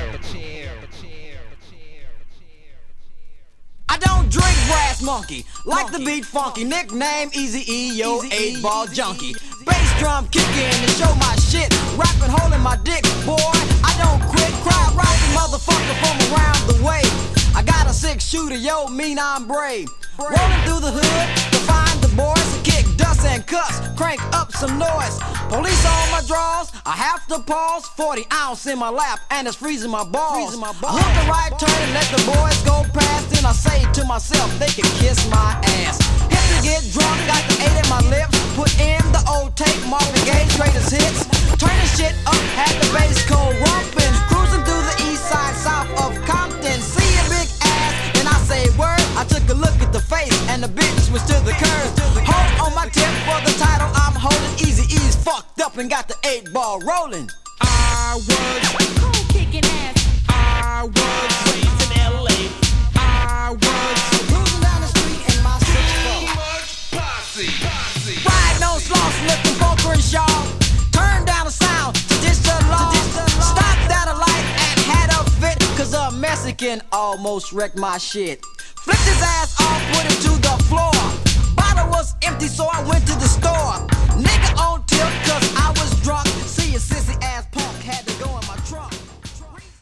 I don't drink Brass Monkey, like the beat funky. Nickname Eazy-E, yo, 8-ball junkie. Bass drum kicking and show my shit. Rapping, holding my dick, boy. I don't quit. Cry rockin' motherfucker from around the way. I got a 6-shooter, yo, mean I'm brave. Rolling through the hood to find the boys to kick dust and cuss, crank up some noise. Police on my drawers, I have to pause. 40 ounce in my lap and it's freezing my balls. I hook the right turn and let the boys go past. Then I say to myself, they can kiss my ass. Hit to get drunk, got the 8 in my lips. Put in the old tape, Marvin Gaye's greatest hits. Turning shit up, had the bass cold rumpin'. Cruising through the east side, south of Compton. See a big ass, and I say word. I took a look at the face, and the bitch was to the curve. Hold on my tip for the title I'm holding. Eazy-E's fucked up and got the 8-ball rolling. I was cool kicking ass. I was raised in LA. I was Cruising down the street in my 6-4. posse. Riding on sloths, looking for Crenshaw. Turn down the sound to dish the law. Stopped at a light and had a fit, cause a Mexican almost wrecked my shit. Flipped his ass off, put him to the floor. Bottle was empty, so I went to the store. Nigga on tilt, cause I was drunk. See a sissy ass punk had to go in my trunk.